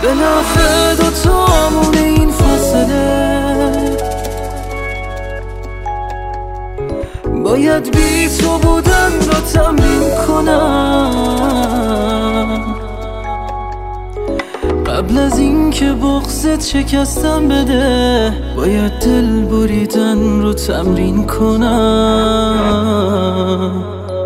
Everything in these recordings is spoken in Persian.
به نفع دوتامون این فاصله. باید بی تو بودن رو تمرین کنم قبل از این که بغضت شکستم بده. باید دل بریدن رو تمرین کنم.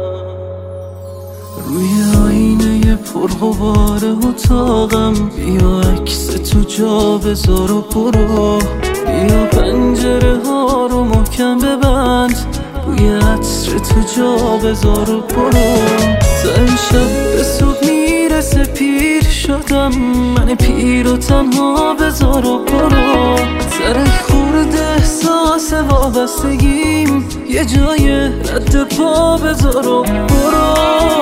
روی آینه پرغبار اتاقم بیا عکس تو جا بذار و برو. بیا پنجره ها رو محکم ببند، بوی عطر تو جا بذار و برو. تا امشب به صبح میرسه پیر شدم، من پیر و تنها بذار و برو. سرک خورده احساس وابستگیم، یه جای رد پا بذار و برو.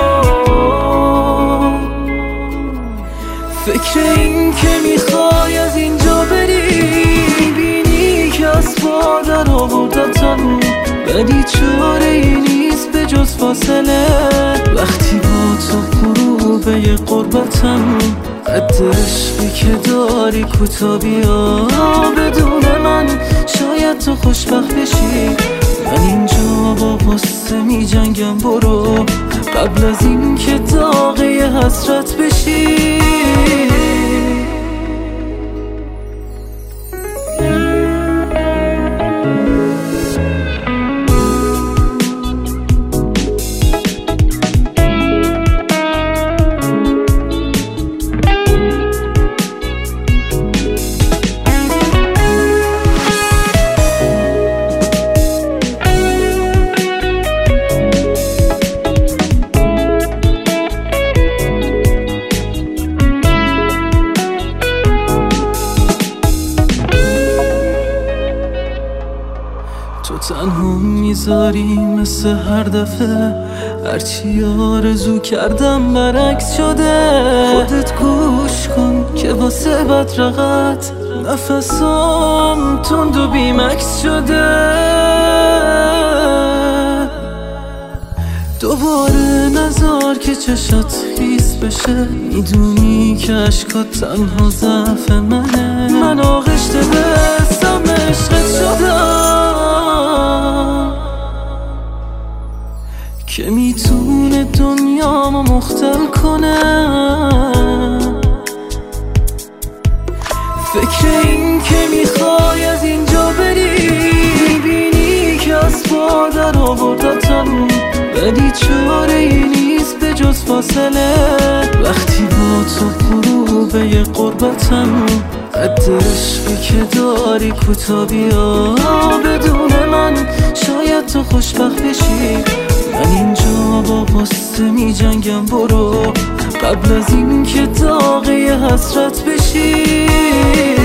فکر این که میخوای از اینجا بری، بینی که از پا در آوردتم، ولی چاره ای نیست به جز فاصله. وقتی با تو غروبه قربتم، قد عشقی که داری کوتا بیا. بدون من شاید تو خوشبخت بشی، من اینجا با غصه می جنگم. برو قبل از این که داغه حسرت بشی. تو تنها میذاری مثل هر دفعه، هرچی آرزو کردم برعکس شده. خودت گوش کن که واسه بدرقت نفسام تند و بیمکس شده. دوباره نذار که چشات خیس بشه، میدونی که عشقات تنها ضعف منه. من آغشته بستم عشقت شدم که میتونه دنیامو مختل کنه. فکر این که میخوای از اینجا بری، میبینی که از پا در آوردتم، ولی چاره ای نیست به جز فاصله. وقتی با تو غروبه قربتم، قد عشقی که داری کوتا بیا. بدون من شاید تو خوشبخت بشی، من اینجا با غصه می جنگم. برو قبل از این که داغه حسرت بشی.